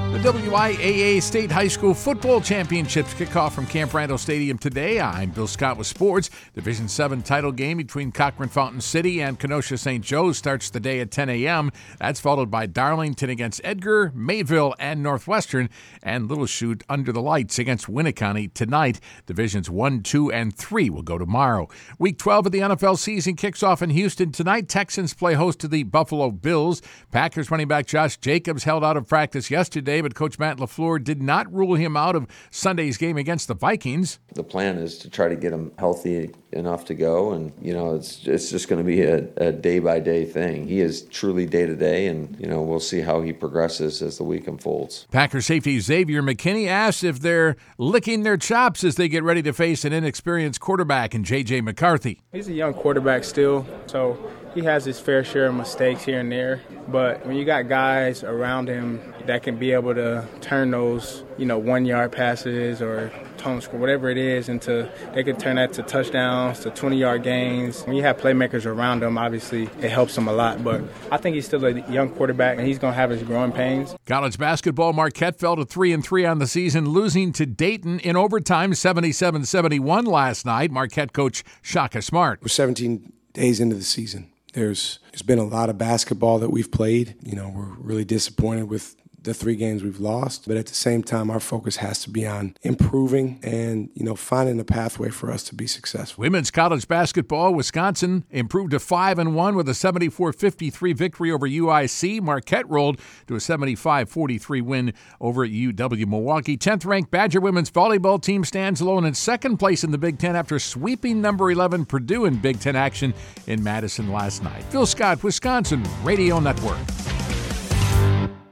The WIAA State High School Football Championships kick off from Camp Randall Stadium today. I'm Bill Scott with sports. Division 7 title game between Cochran Fountain City and Kenosha St. Joe starts the day at 10 a.m. That's followed by Darlington against Edgar, Mayville, and Northwestern, and Little Chute under the lights against Winnicott tonight. Divisions 1, 2, and 3 will go tomorrow. Week 12 of the NFL season kicks off in Houston tonight. Texans play host to the Buffalo Bills. Packers running back Josh Jacobs held out of practice yesterday, but Coach Matt LaFleur did not rule him out of Sunday's game against the Vikings. The plan is to try to get him healthy enough to go, and it's just going to be a day-by-day thing. He is truly day-to-day, and we'll see how he progresses as the week unfolds. Packer safety Xavier McKinney asked if they're licking their chops as they get ready to face an inexperienced quarterback in J.J. McCarthy. He's a young quarterback still, so he has his fair share of mistakes here and there, but when you got guys around him that can be able to turn those, 1-yard passes or tone score, whatever it is, they can turn that to touchdowns, to 20-yard gains. When you have playmakers around him, obviously it helps him a lot, but I think he's still a young quarterback and he's going to have his growing pains. College basketball, Marquette fell to 3-3 on the season, losing to Dayton in overtime 77-71 last night. Marquette coach Shaka Smart. We're 17 days into the season. There's been a lot of basketball that we've played. We're really disappointed with the 3 games we've lost, but at the same time, our focus has to be on improving and, finding a pathway for us to be successful. Women's college basketball, Wisconsin improved to 5-1 with a 74-53 victory over UIC. Marquette rolled to a 75-43 win over UW Milwaukee. 10th-ranked Badger women's volleyball team stands alone in second place in the Big Ten after sweeping number 11 Purdue in Big Ten action in Madison last night. Phil Scott, Wisconsin Radio Network.